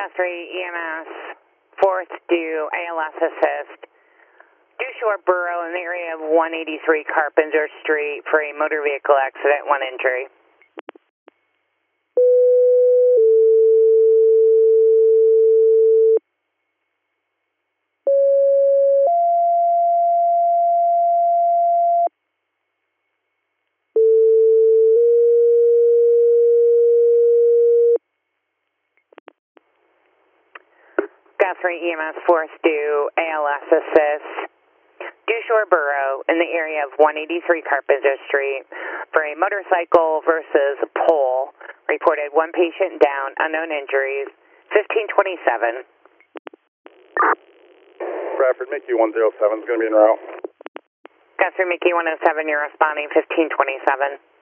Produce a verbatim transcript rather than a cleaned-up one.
Guthrie E M S, fourth due A L S assist, due shore Borough in the area of one eighty-three Carpenter Street for a motor vehicle accident, one injury. Guthrie E M S, fourth due A L S assist, due shore Borough in the area of one eighty-three Carpenter Street for a motorcycle versus pole. Reported one patient down, unknown injuries, fifteen twenty-seven. Bradford, Mickey one oh seven is going to be en route. Guthrie Mickey one oh seven, you're responding fifteen twenty-seven.